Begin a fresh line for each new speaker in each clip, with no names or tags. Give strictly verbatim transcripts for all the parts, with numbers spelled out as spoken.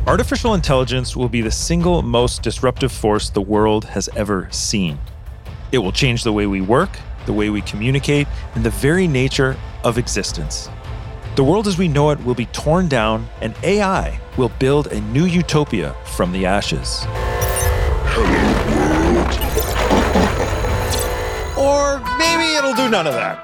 Artificial intelligence will be the single most disruptive force the world has ever seen. It will change the way we work, the way we communicate, and the very nature of existence. The world as we know it will be torn down, and A I will build a new utopia from the ashes. Or maybe it'll do none of that.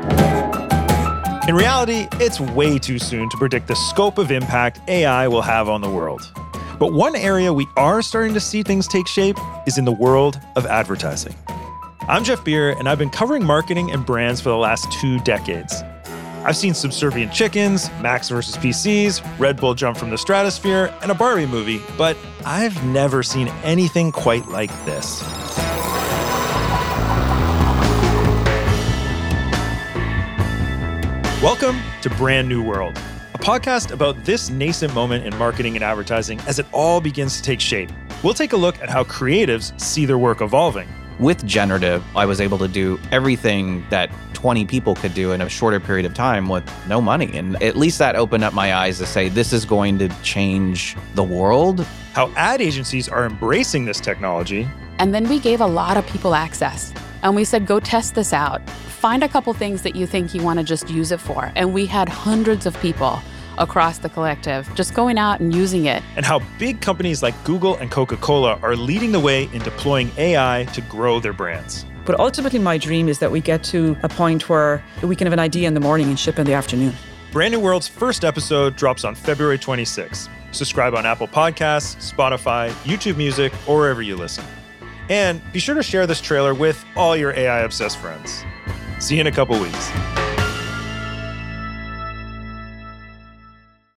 In reality, it's way too soon to predict the scope of impact A I will have on the world. But one area we are starting to see things take shape is in the world of advertising. I'm Jeff Beer, and I've been covering marketing and brands for the last two decades. I've seen subservient chickens, Macs versus P Cs, Red Bull jump from the stratosphere, and a Barbie movie, but I've never seen anything quite like this. Welcome to Brand New World, a podcast about this nascent moment in marketing and advertising as it all begins to take shape. We'll take a look at how creatives see their work evolving.
With generative, I was able to do everything that twenty people could do in a shorter period of time with no money. And at least that opened up my eyes to say, this is going to change the world.
How ad agencies are embracing this technology.
And then we gave a lot of people access. And we said, go test this out. Find a couple things that you think you want to just use it for. And we had hundreds of people across the collective just going out and using it.
And how big companies like Google and Coca-Cola are leading the way in deploying A I to grow their brands.
But ultimately, my dream is that we get to a point where we can have an idea in the morning and ship in the afternoon.
Brand New World's first episode drops on February twenty-sixth. Subscribe on Apple Podcasts, Spotify, YouTube Music, or wherever you listen. And be sure to share this trailer with all your A I-obsessed friends. See you in a couple weeks.